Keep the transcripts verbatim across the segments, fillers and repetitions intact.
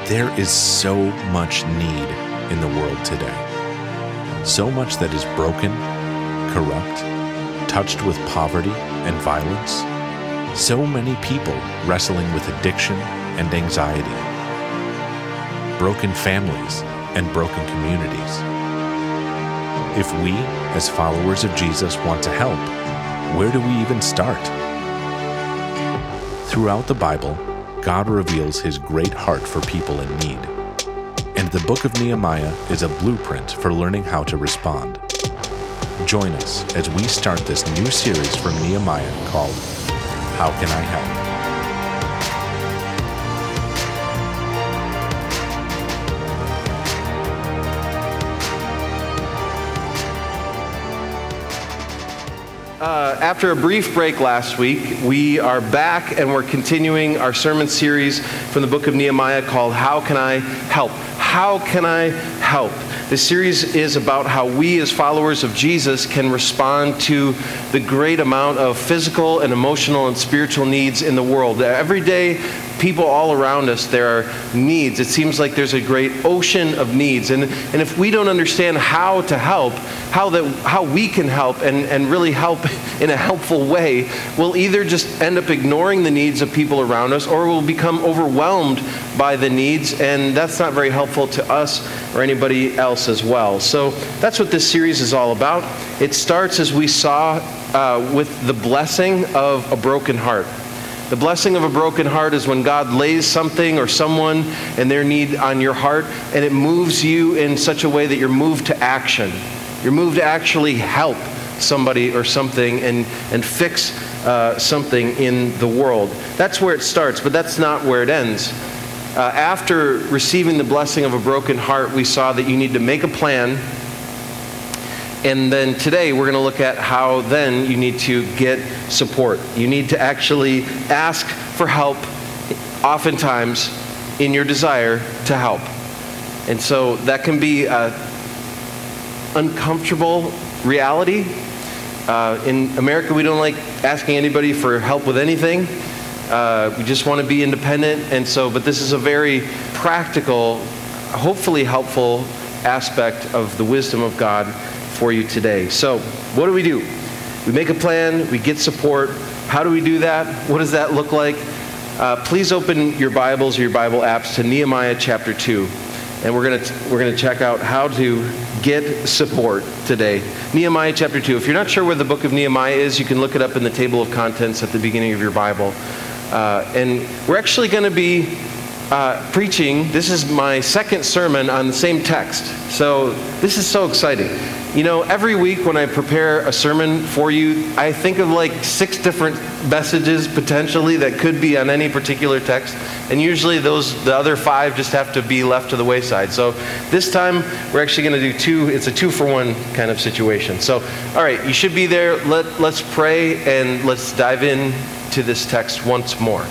There is so much need in the world today. So much that is broken, corrupt, touched with poverty and violence. So many people wrestling with addiction and anxiety. Broken families and broken communities. If we, as followers of Jesus, want to help, where do we even start? Throughout the Bible, God reveals his great heart for people in need. And the book of Nehemiah is a blueprint for learning how to respond. Join us as we start this new series from Nehemiah called, How Can I Help? Uh, after a brief break last week, we are back and we're continuing our sermon series from the book of Nehemiah called How Can I Help? How can I help? This series is about how we as followers of Jesus can respond to the great amount of physical and emotional and spiritual needs in the world. Every day, people all around us, there are needs. It seems like there's a great ocean of needs. And, and if we don't understand how to help, how that how we can help and, and really help in a helpful way, we'll either just end up ignoring the needs of people around us, or we'll become overwhelmed by the needs, and that's not very helpful to us or anybody else as well. So that's what this series is all about. It starts, as we saw, uh, with the blessing of a broken heart. The blessing of a broken heart is when God lays something or someone and their need on your heart, and it moves you in such a way that you're moved to action. You're moved to actually help somebody or something and, and fix uh, something in the world. That's where it starts, but that's not where it ends. Uh, after receiving the blessing of a broken heart, we saw that you need to make a plan. And then today we're going to look at how then you need to get support. You need to actually ask for help, oftentimes, in your desire to help. And so that can be an uncomfortable reality. Uh, in America, we don't like asking anybody for help with anything. Uh, we just want to be independent. And so, but this is a very practical, hopefully helpful aspect of the wisdom of God for you today. So what do we do? We make a plan, we get support. How do we do that? What does that look like? Uh, please open your Bibles or your Bible apps to Nehemiah chapter two. And we're going to we're going to check out how to get support today. Nehemiah chapter two. If you're not sure where the book of Nehemiah is, you can look it up in the table of contents at the beginning of your Bible. Uh, and we're actually going to be uh, preaching. This is my second sermon on the same text. So this is so exciting. You know, every week when I prepare a sermon for you, I think of like six different messages potentially that could be on any particular text. And usually those, the other five just have to be left to the wayside. So this time we're actually going to do two. It's a two for one kind of situation. So, all right, you should be there. Let, let's pray and let's dive in to this text once more.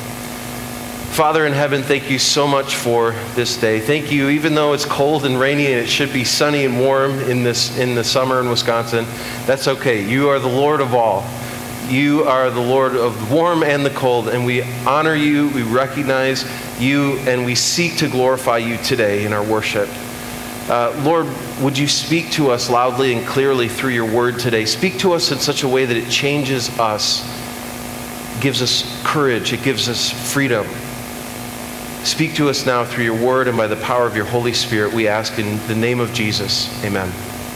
Father in heaven, thank you so much for this day. Thank you, even though it's cold and rainy and it should be sunny and warm in this in the summer in Wisconsin, that's okay. You are the Lord of all. You are the Lord of the warm and the cold, and we honor you, we recognize you, and we seek to glorify you today in our worship. Uh, Lord, would you speak to us loudly and clearly through your word today? Speak to us in such a way that it changes us, gives us courage, it gives us freedom. Speak to us now through your word and by the power of your Holy Spirit, we ask in the name of Jesus. Amen.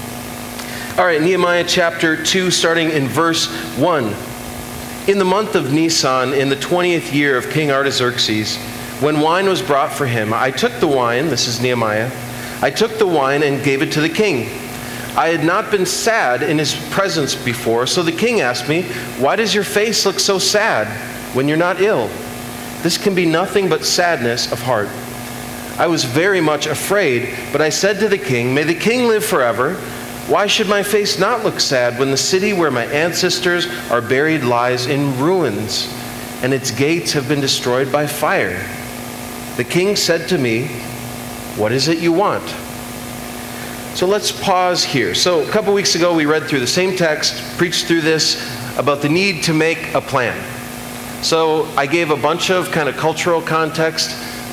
All right, Nehemiah chapter two, starting in verse one. In the month of Nisan, in the twentieth year of King Artaxerxes, when wine was brought for him, I took the wine, this is Nehemiah, I took the wine and gave it to the king. I had not been sad in his presence before, so the king asked me, why does your face look so sad when you're not ill? This can be nothing but sadness of heart. I was very much afraid, but I said to the king, may the king live forever. Why should my face not look sad when the city where my ancestors are buried lies in ruins, and its gates have been destroyed by fire? The king said to me, what is it you want? So let's pause here. So a couple weeks ago, we read through the same text, preached through this about the need to make a plan. So I gave a bunch of kind of cultural context. Uh,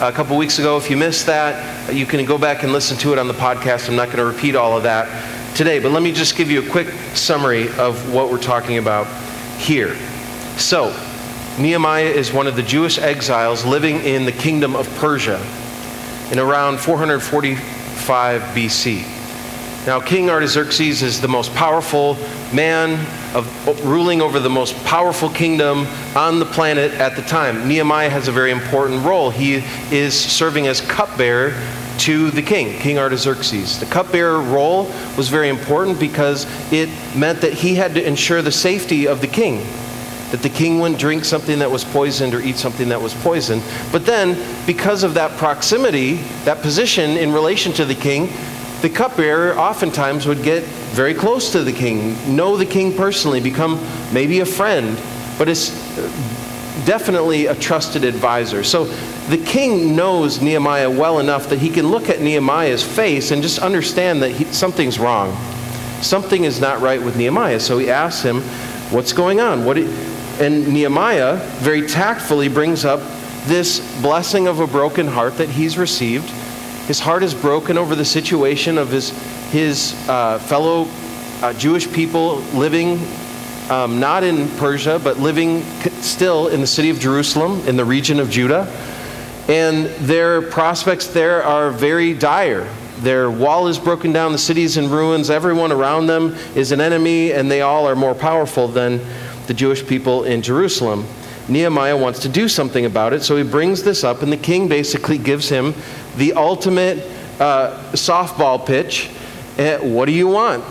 a couple weeks ago. If you missed that, you can go back and listen to it on the podcast. I'm not going to repeat all of that today, but let me just give you a quick summary of what we're talking about here. So, Nehemiah is one of the Jewish exiles living in the kingdom of Persia in around four forty-five B C. Now, King Artaxerxes is the most powerful man of ruling over the most powerful kingdom on the planet at the time. Nehemiah has a very important role. He is serving as cupbearer to the king, King Artaxerxes. The cupbearer role was very important because it meant that he had to ensure the safety of the king, that the king wouldn't drink something that was poisoned or eat something that was poisoned. But then, because of that proximity, that position in relation to the king, the cupbearer oftentimes would get very close to the king, know the king personally, become maybe a friend, but it's definitely a trusted advisor. So the king knows Nehemiah well enough that he can look at Nehemiah's face and just understand that he, something's wrong. Something is not right with Nehemiah. So he asks him, what's going on? What? And Nehemiah very tactfully brings up this blessing of a broken heart that he's received. His heart is broken over the situation of his, his uh, fellow uh, Jewish people living um, not in Persia, but living still in the city of Jerusalem, in the region of Judah. And their prospects there are very dire. Their wall is broken down, the city is in ruins, everyone around them is an enemy, and they all are more powerful than the Jewish people in Jerusalem. Nehemiah wants to do something about it, so he brings this up, and the king basically gives him the ultimate uh, softball pitch. Uh, what do you want?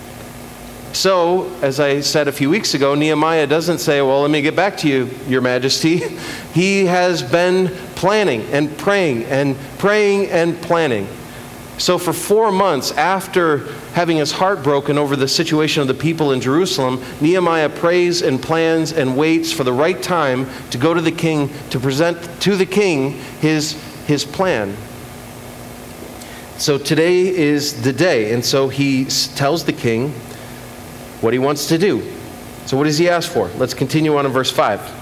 So, as I said a few weeks ago, Nehemiah doesn't say, well, let me get back to you, Your Majesty. He has been planning and praying and praying and planning. So for four months after having his heart broken over the situation of the people in Jerusalem, Nehemiah prays and plans and waits for the right time to go to the king, to present to the king his, his plan. So today is the day, and so he tells the king what he wants to do. So what does he ask for? Let's continue on in verse five.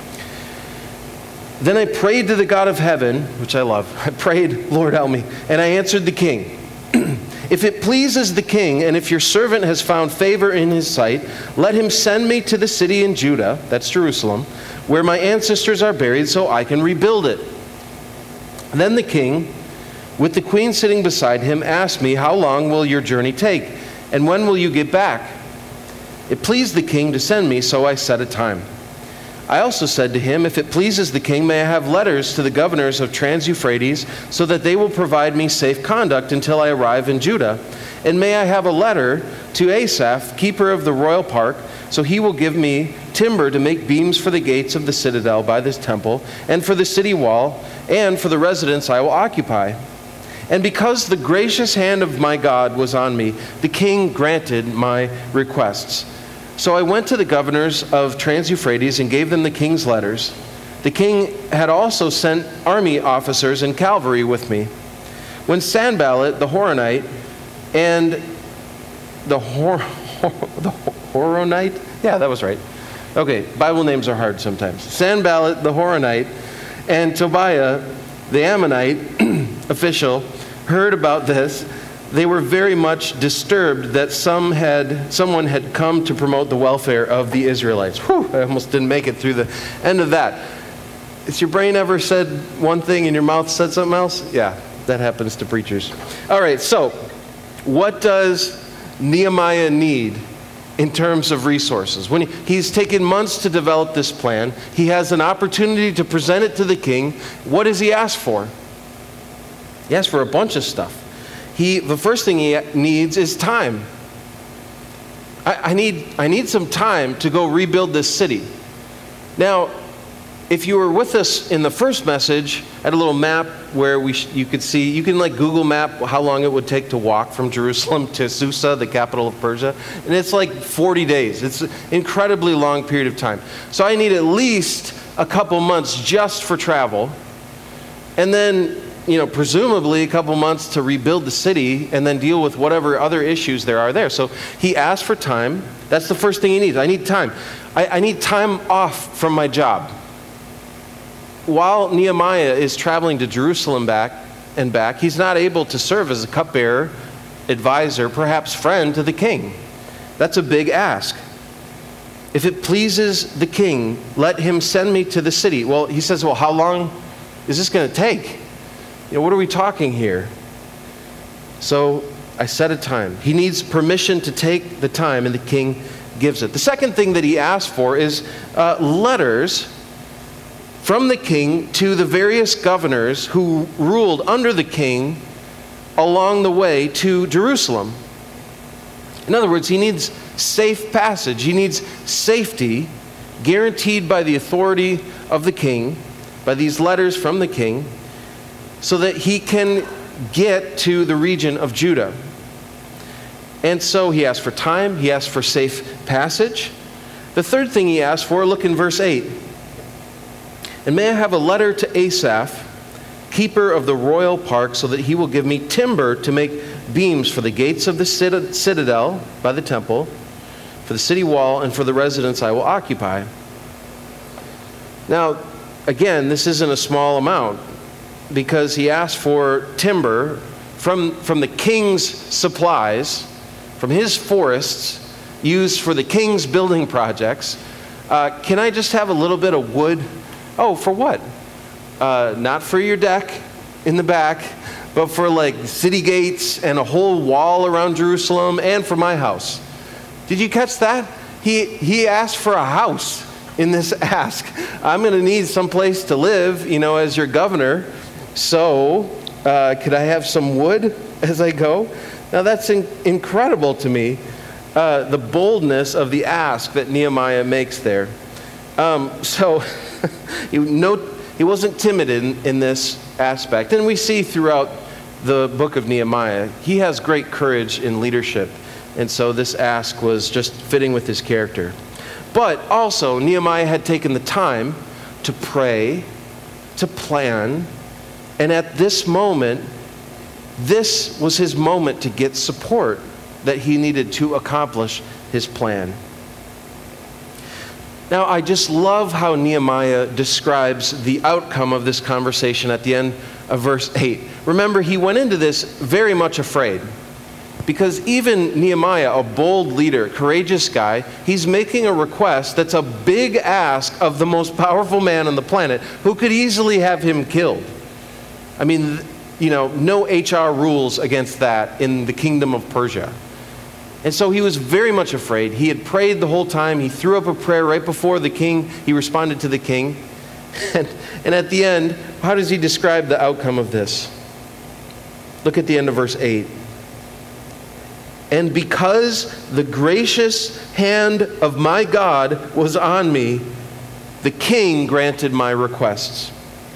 Then I prayed to the God of heaven, which I love. I prayed, Lord, help me. And I answered the king, if it pleases the king, and if your servant has found favor in his sight, let him send me to the city in Judah, that's Jerusalem, where my ancestors are buried, so I can rebuild it. Then the king, with the queen sitting beside him, asked me, how long will your journey take? And when will you get back? It pleased the king to send me, so I set a time. I also said to him, if it pleases the king, may I have letters to the governors of Trans-Euphrates, so that they will provide me safe conduct until I arrive in Judah. And may I have a letter to Asaph, keeper of the royal park, so he will give me timber to make beams for the gates of the citadel by this temple, and for the city wall, and for the residence I will occupy. And because the gracious hand of my God was on me, the king granted my requests. So I went to the governors of Trans-Euphrates and gave them the king's letters. The king had also sent army officers and cavalry with me. When Sanballat the Horonite and the Hor- the Horonite, yeah, that was right. Okay, Bible names are hard sometimes. Sanballat the Horonite and Tobiah the Ammonite official heard about this, they were very much disturbed that some had, someone had come to promote the welfare of the Israelites. Whew, I almost didn't make it through the end of that. Has your brain ever said one thing and your mouth said something else? Yeah, that happens to preachers. All right, so what does Nehemiah need in terms of resources? When he, he's taken months to develop this plan, he has an opportunity to present it to the king. What does he ask for? He asks for a bunch of stuff. He, the first thing he needs is time. I, I need, I need some time to go rebuild this city. Now, if you were with us in the first message, I had a little map where we sh- you could see, you can like Google map how long it would take to walk from Jerusalem to Susa, the capital of Persia. And it's like forty days. It's an incredibly long period of time. So I need at least a couple months just for travel. And then, you know, presumably a couple months to rebuild the city and then deal with whatever other issues there are there. So he asked for time. That's the first thing he needs. I need time. I, I need time off from my job. while Nehemiah is traveling to Jerusalem back and back, he's not able to serve as a cupbearer, advisor, perhaps friend to the king. That's a big ask. If it pleases the king, let him send me to the city. Well, he says, well, how long is this going to take? You know, what are we talking here? So I set a time. He needs permission to take the time, and the king gives it. The second thing that he asks for is uh, letters from the king to the various governors who ruled under the king along the way to Jerusalem. In other words, he needs safe passage. He needs safety guaranteed by the authority of the king, by these letters from the king, so that he can get to the region of Judah. And so he asks for time. He asks for safe passage. The third thing he asks for, look in verse eight. And may I have a letter to Asaph, keeper of the royal park, so that he will give me timber to make beams for the gates of the citadel by the temple, for the city wall, and for the residence I will occupy. Now, again, this isn't a small amount, because he asked for timber from, from the king's supplies, from his forests, used for the king's building projects. Uh, can I just have a little bit of wood? Oh, for what? Uh, not for your deck in the back, but for like city gates and a whole wall around Jerusalem, and for my house. Did you catch that? He, he asked for a house in this ask. I'm going to need some place to live, you know, as your governor. So, uh, could I have some wood as I go? Now that's in- incredible to me, uh, the boldness of the ask that Nehemiah makes there. Um, so, you know, he wasn't timid in, in this aspect. And we see throughout the book of Nehemiah, he has great courage in leadership. And so this ask was just fitting with his character. But also, Nehemiah had taken the time to pray, to plan, and at this moment, this was his moment to get support that he needed to accomplish his plan. Now, I just love how Nehemiah describes the outcome of this conversation at the end of verse eight. Remember, he went into this very much afraid, because even Nehemiah, a bold leader, courageous guy, he's making a request that's a big ask of the most powerful man on the planet, who could easily have him killed. I mean, you know, no H R rules against that in the kingdom of Persia. And so he was very much afraid. He had prayed the whole time. He threw up a prayer right before the king. He responded to the king. And, and at the end, how does he describe the outcome of this? Look at the end of verse eight. And because the gracious hand of my God was on me, the king granted my requests.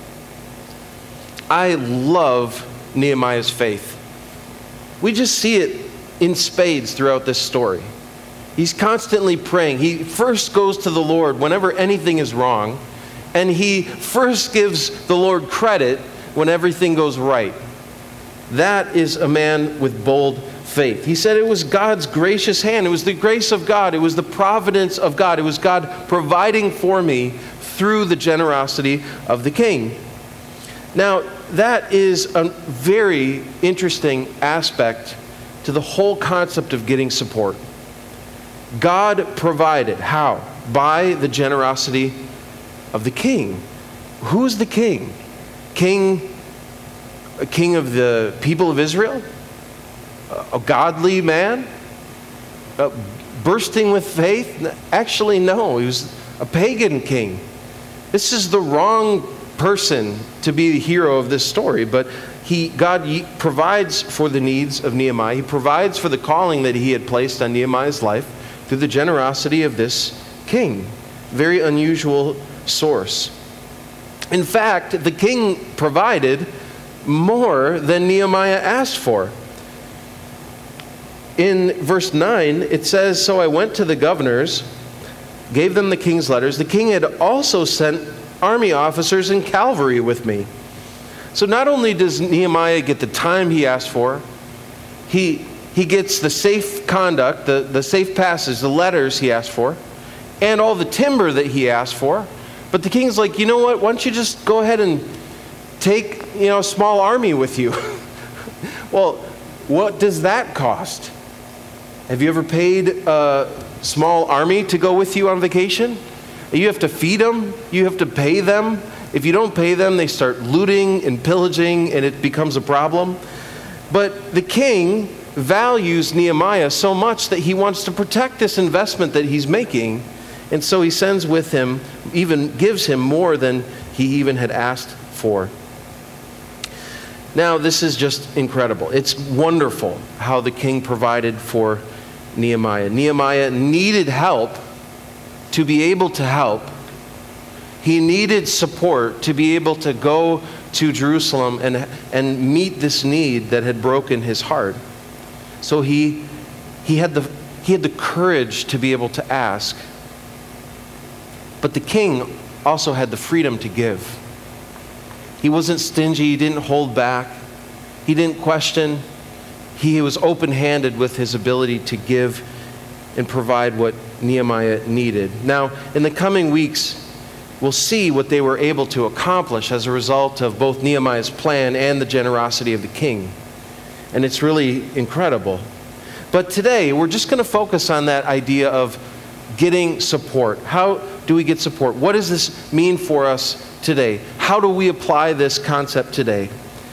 I love Nehemiah's faith. We just see it in spades throughout this story. He's constantly praying. He first goes to the Lord whenever anything is wrong, and he first gives the Lord credit when everything goes right. That is a man with bold faith. He said it was God's gracious hand. It was the grace of God. It was the providence of God. It was God providing for me through the generosity of the king. Now, that is a very interesting aspect to the whole concept of getting support. God provided. How? By the generosity of the king. Who's the king? King, a king of the people of Israel? A godly man? Uh, bursting with faith? Actually, no. He was a pagan king. This is the wrong person to be the hero of this story, but he, God provides for the needs of Nehemiah. He provides for the calling that he had placed on Nehemiah's life through the generosity of this king. Very unusual source. In fact, the king provided more than Nehemiah asked for. In verse nine, it says, "So I went to the governors, gave them the king's letters. The king had also sent army officers and cavalry with me." So not only does Nehemiah get the time he asked for, he, he gets the safe conduct, the, the safe passage, the letters he asked for, and all the timber that he asked for, But the king's like, you know what? Why don't you just go ahead and take, you know, a small army with you? Well, what does that cost? Have you ever paid a small army to go with you on vacation? You have to feed them. You have to pay them. If you don't pay them, they start looting and pillaging, and it becomes a problem. But the king values Nehemiah so much that he wants to protect this investment that he's making. And so he sends with him, even gives him more than he even had asked for. Now, this is just incredible. It's wonderful how the king provided for Nehemiah. Nehemiah needed help to be able to help. He needed support to be able to go to Jerusalem and, and meet this need that had broken his heart. So he, he, had the, he had the courage to be able to ask. But the king also had the freedom to give. He wasn't stingy. He didn't hold back. He didn't question. He was open-handed with his ability to give and provide what Nehemiah needed. Now, in the coming weeks, we'll see what they were able to accomplish as a result of both Nehemiah's plan and the generosity of the king. And it's really incredible. But today, we're just going to focus on that idea of getting support. How do we get support? What does this mean for us today? How do we apply this concept today?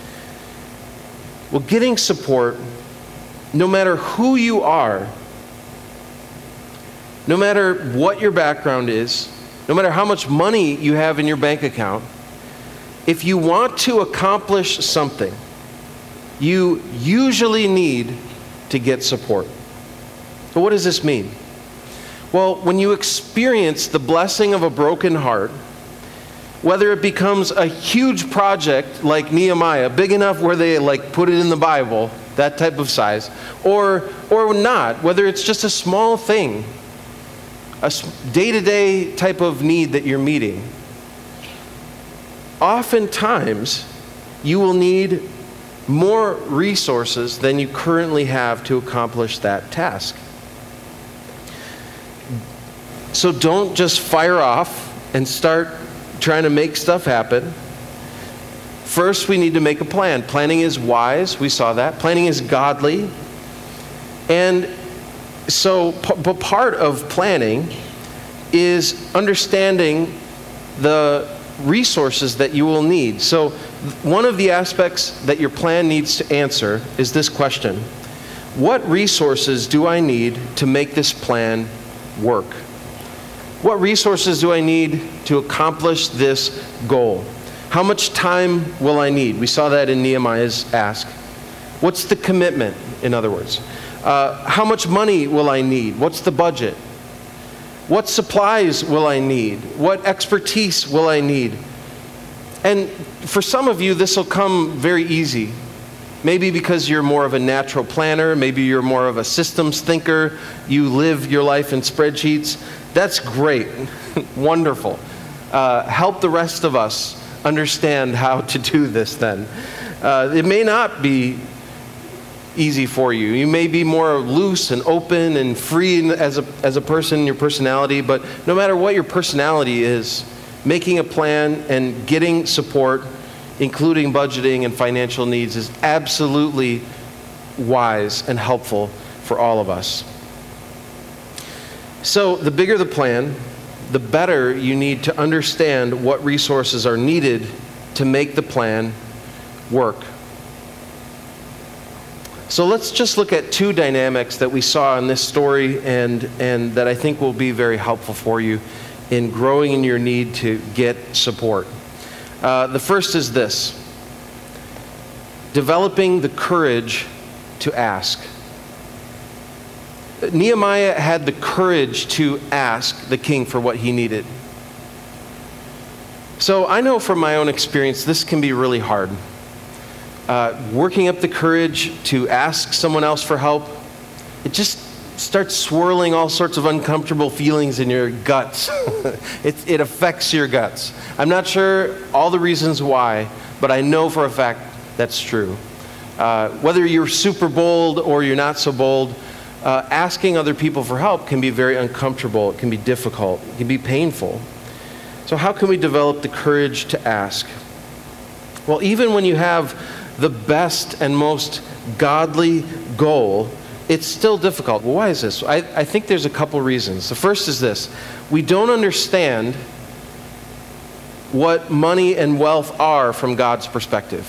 Well, getting support, no matter who you are, no matter what your background is, no matter how much money you have in your bank account, if you want to accomplish something, you usually need to get support. So what does this mean? Well, when you experience the blessing of a broken heart, whether it becomes a huge project like Nehemiah, big enough where they like put it in the Bible, that type of size, or or not, whether it's just a small thing, a day-to-day type of need that you're meeting, oftentimes you will need more resources than you currently have to accomplish that task. So don't just fire off and start trying to make stuff happen. First, we need to make a plan. Planning is wise. We saw that. Planning is godly. And so, but part of planning is understanding the resources that you will need. So one of the aspects that your plan needs to answer is this question: what resources do I need to make this plan work? What resources do I need to accomplish this goal? How much time will I need? We saw that in Nehemiah's ask. What's the commitment, in other words? Uh, how much money will I need? What's the budget? What supplies will I need? What expertise will I need? And for some of you, this will come very easy. Maybe because you're more of a natural planner, maybe you're more of a systems thinker, you live your life in spreadsheets. That's great, wonderful. Uh, help the rest of us understand how to do this then. Uh, it may not be easy for you. You may be more loose and open and free as a, as a person, your personality, but no matter what your personality is, making a plan and getting support, including budgeting and financial needs, is absolutely wise and helpful for all of us. So the bigger the plan, the better you need to understand what resources are needed to make the plan work. So let's just look at two dynamics that we saw in this story and, and that I think will be very helpful for you in growing in your need to get support. Uh, the first is this: developing the courage to ask. Nehemiah had the courage to ask the king for what he needed. So I know from my own experience, this can be really hard. Uh, working up the courage to ask someone else for help, it just starts swirling all sorts of uncomfortable feelings in your guts. it, it affects your guts. I'm not sure all the reasons why, but I know for a fact that's true. Uh, whether you're super bold or you're not so bold, uh, asking other people for help can be very uncomfortable. It can be difficult. It can be painful. So how can we develop the courage to ask? Well, even when you have the best and most godly goal, it's still difficult. Well, why is this? I, I think there's a couple reasons. The first is this: we don't understand what money and wealth are from God's perspective.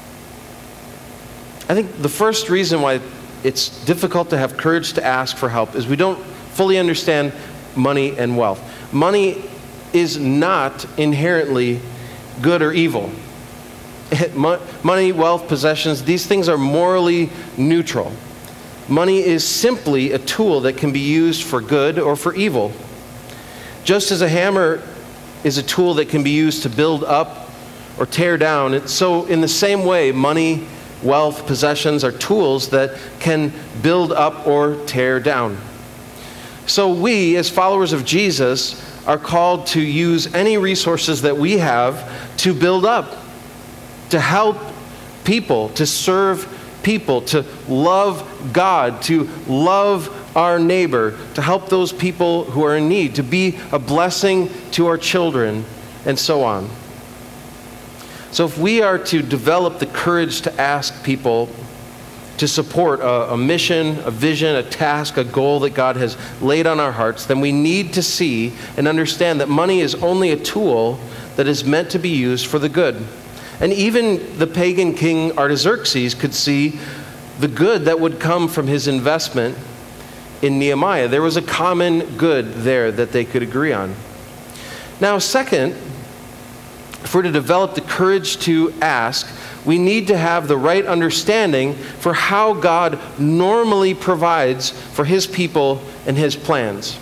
I think the first reason why it's difficult to have courage to ask for help is we don't fully understand money and wealth. Money is not inherently good or evil. Money, wealth, possessions, these things are morally neutral. Money is simply a tool that can be used for good or for evil. Just as a hammer is a tool that can be used to build up or tear down, it's so in the same way, money, wealth, possessions are tools that can build up or tear down. So we, as followers of Jesus, are called to use any resources that we have to build up, to help people, to serve people, to love God, to love our neighbor, to help those people who are in need, to be a blessing to our children, and so on. So if we are to develop the courage to ask people to support a, a mission, a vision, a task, a goal that God has laid on our hearts, then we need to see and understand that money is only a tool that is meant to be used for the good. And even the pagan king Artaxerxes could see the good that would come from his investment in Nehemiah. There was a common good there that they could agree on. Now, second, if we're to develop the courage to ask, we need to have the right understanding for how God normally provides for his people and his plans,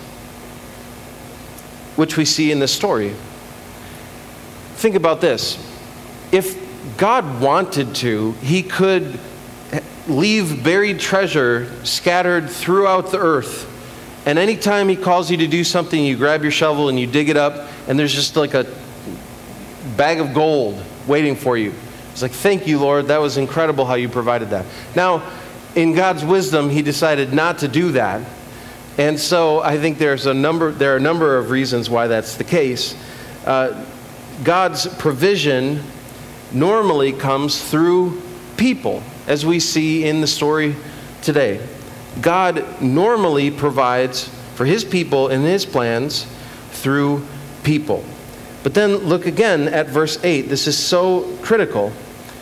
which we see in this story. Think about this. If God wanted to, he could leave buried treasure scattered throughout the earth. And anytime he calls you to do something, you grab your shovel and you dig it up, and there's just like a bag of gold waiting for you. It's like, thank you, Lord. That was incredible how you provided that. Now, in God's wisdom, he decided not to do that. And so I think there's a number, there are a number of reasons why that's the case. Uh, God's provision normally comes through people, as we see in the story today. God normally provides for his people and his plans through people. But then look again at verse eight. This is so critical.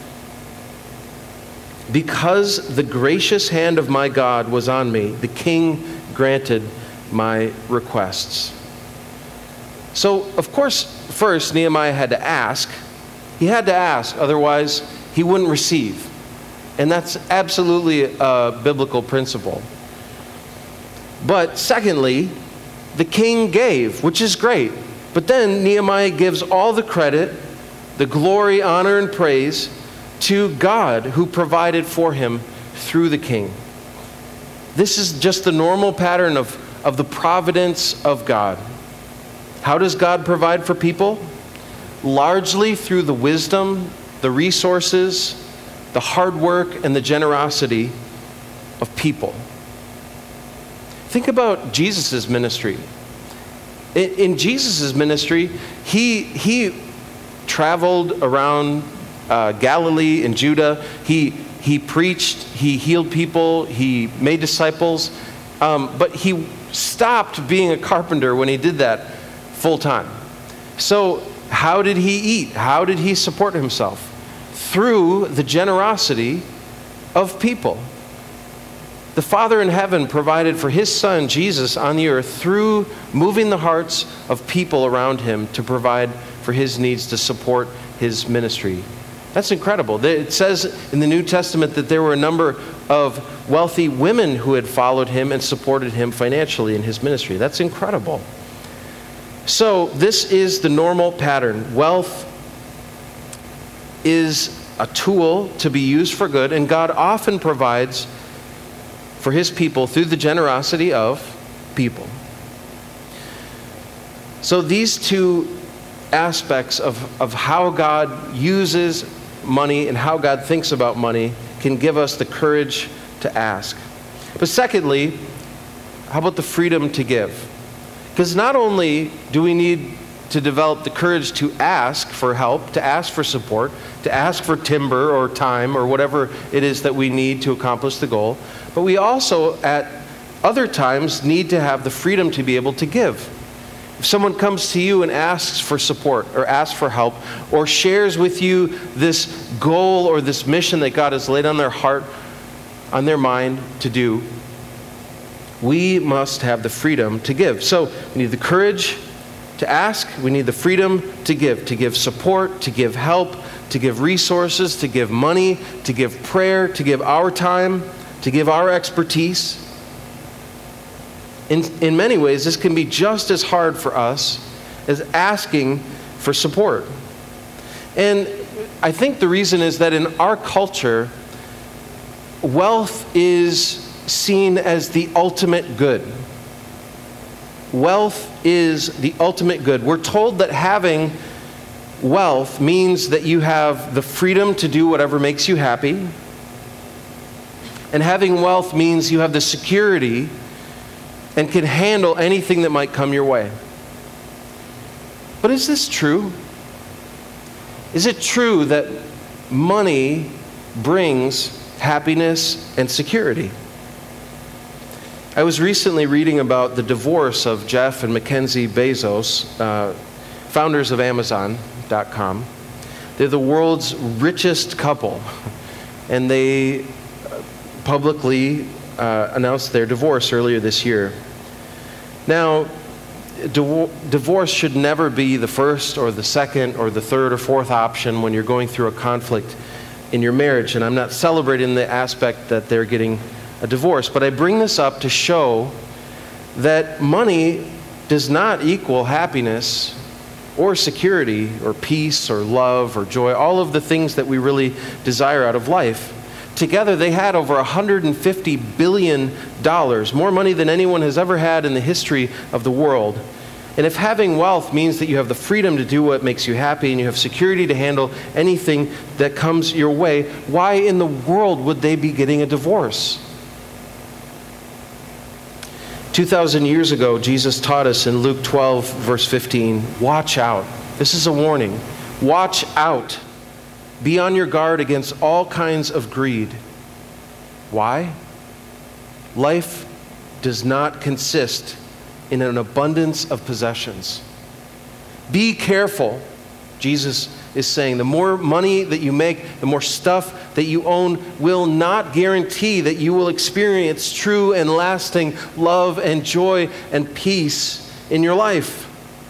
Because the gracious hand of my God was on me, the king granted my requests. So, of course, first Nehemiah had to ask. He had to ask, otherwise he wouldn't receive. And that's absolutely a biblical principle. But secondly, the king gave, which is great. But then Nehemiah gives all the credit, the glory, honor, and praise to God who provided for him through the king. This is just the normal pattern of, of the providence of God. How does God provide for people? Largely through the wisdom, the resources, the hard work, and the generosity of people. Think about Jesus' ministry. In, in Jesus' ministry, he, he traveled around uh, Galilee and Judah. He, he preached, he healed people, he made disciples. Um, but he stopped being a carpenter when he did that full time. So how did he eat? How did he support himself? Through the generosity of people. The Father in heaven provided for his Son, Jesus, on the earth through moving the hearts of people around him to provide for his needs, to support his ministry. That's incredible. It says in the New Testament that there were a number of wealthy women who had followed him and supported him financially in his ministry. That's incredible. So this is the normal pattern. Wealth is a tool to be used for good, and God often provides for his people through the generosity of people. So these two aspects of, of how God uses money and how God thinks about money can give us the courage to ask. But secondly, how about the freedom to give? Because not only do we need to develop the courage to ask for help, to ask for support, to ask for timber or time or whatever it is that we need to accomplish the goal. But we also, at other times, need to have the freedom to be able to give. If someone comes to you and asks for support or asks for help or shares with you this goal or this mission that God has laid on their heart, on their mind to do, we must have the freedom to give. So we need the courage to ask. We need the freedom to give, to give support, to give help, to give resources, to give money, to give prayer, to give our time, to give our expertise. In, in many ways, this can be just as hard for us as asking for support. And I think the reason is that in our culture, wealth is seen as the ultimate good. Wealth is the ultimate good. We're told that having wealth means that you have the freedom to do whatever makes you happy. And having wealth means you have the security and can handle anything that might come your way. But is this true? Is it true that money brings happiness and security? I was recently reading about the divorce of Jeff and Mackenzie Bezos, uh, founders of Amazon dot com. They're the world's richest couple, and they publicly uh, announced their divorce earlier this year. Now, div- divorce should never be the first or the second or the third or fourth option when you're going through a conflict in your marriage, and I'm not celebrating the aspect that they're getting a divorce, but I bring this up to show that money does not equal happiness or security or peace or love or joy, all of the things that we really desire out of life. Together, they had over one hundred fifty billion dollars, more money than anyone has ever had in the history of the world. And if having wealth means that you have the freedom to do what makes you happy and you have security to handle anything that comes your way, why in the world would they be getting a divorce? two thousand years ago, Jesus taught us in Luke twelve, verse fifteen, watch out. This is a warning. Watch out. Be on your guard against all kinds of greed. Why? Life does not consist in an abundance of possessions. Be careful, Jesus is saying. The more money that you make, the more stuff that you own will not guarantee that you will experience true and lasting love and joy and peace in your life.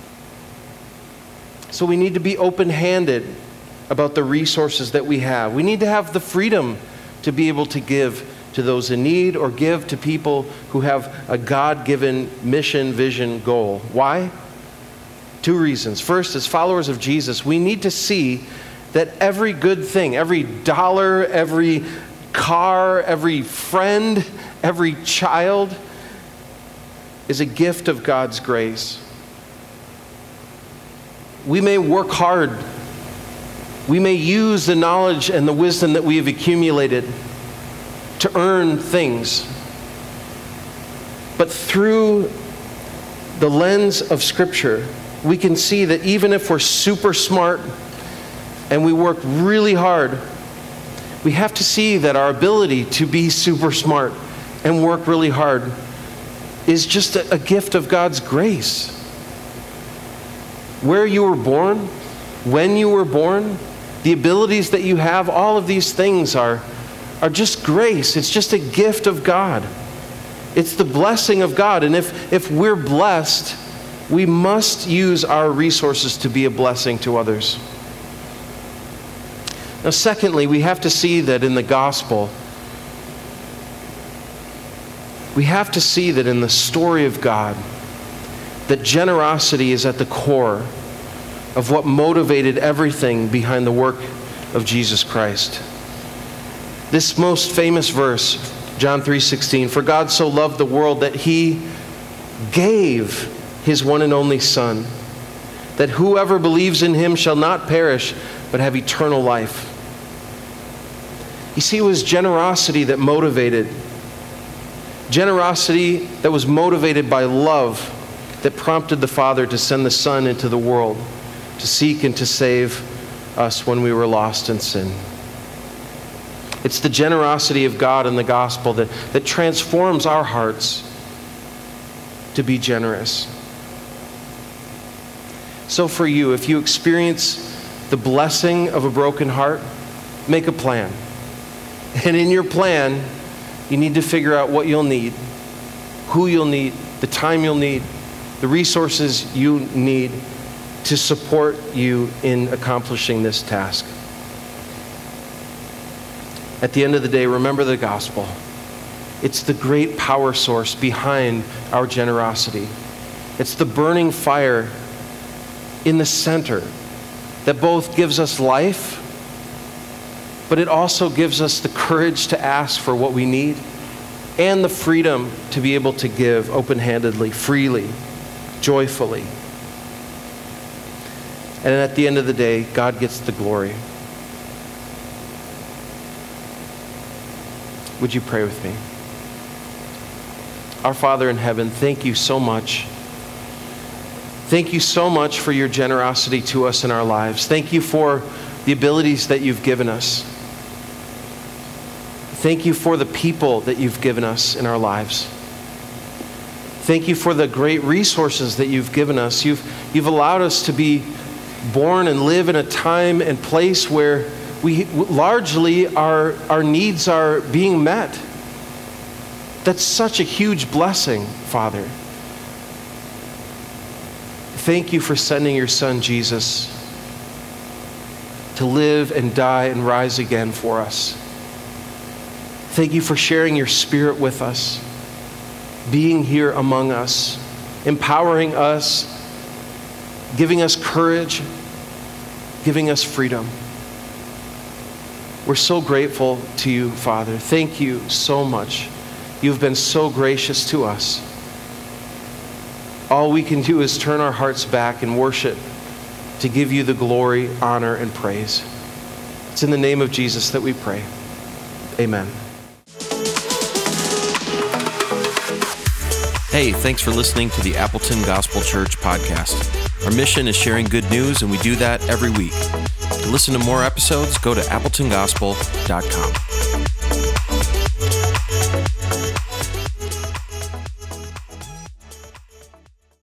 So we need to be open-handed about the resources that we have. We need to have the freedom to be able to give to those in need or give to people who have a God-given mission, vision, goal. Why? Two reasons. First, as followers of Jesus, we need to see that every good thing, every dollar, every car, every friend, every child is a gift of God's grace. We may work hard. We may use the knowledge and the wisdom that we have accumulated to earn things. But through the lens of Scripture, we can see that even if we're super smart and we work really hard, we have to see that our ability to be super smart and work really hard is just a, a gift of God's grace. Where you were born, when you were born, the abilities that you have, all of these things are, are just grace. It's just a gift of God. It's the blessing of God. And if, if we're blessed, we must use our resources to be a blessing to others. Now, secondly, we have to see that in the gospel, we have to see that in the story of God, that generosity is at the core of what motivated everything behind the work of Jesus Christ. This most famous verse, John three sixteen, for God so loved the world that he gave his one and only Son, that whoever believes in him shall not perish, but have eternal life. You see, it was generosity that motivated. Generosity that was motivated by love. that prompted the Father to send the Son into the world to seek and to save us when we were lost in sin. It's the generosity of God in the gospel that, that transforms our hearts to be generous. So for you, if you experience the blessing of a broken heart, make a plan. And in your plan, you need to figure out what you'll need, who you'll need, the time you'll need, the resources you need to support you in accomplishing this task. At the end of the day, remember the gospel. It's the great power source behind our generosity. It's the burning fire in the center that both gives us life, but it also gives us the courage to ask for what we need and the freedom to be able to give open-handedly, freely, joyfully. And at the end of the day, God gets the glory. Would you pray with me? Our Father in heaven, thank you so much. Thank you so much for your generosity to us in our lives. Thank you for the abilities that you've given us. Thank you for the people that you've given us in our lives. Thank you for the great resources that you've given us. You've, you've allowed us to be born and live in a time and place where we largely our, our needs are being met. That's such a huge blessing, Father. Thank you for sending your Son, Jesus, to live and die and rise again for us. Thank you for sharing your Spirit with us, being here among us, empowering us, giving us courage, giving us freedom. We're so grateful to you, Father. Thank you so much. You've been so gracious to us. All we can do is turn our hearts back and worship to give you the glory, honor, and praise. It's in the name of Jesus that we pray. Amen. Hey, thanks for listening to the Appleton Gospel Church podcast. Our mission is sharing good news, and we do that every week. To listen to more episodes, go to appleton gospel dot com.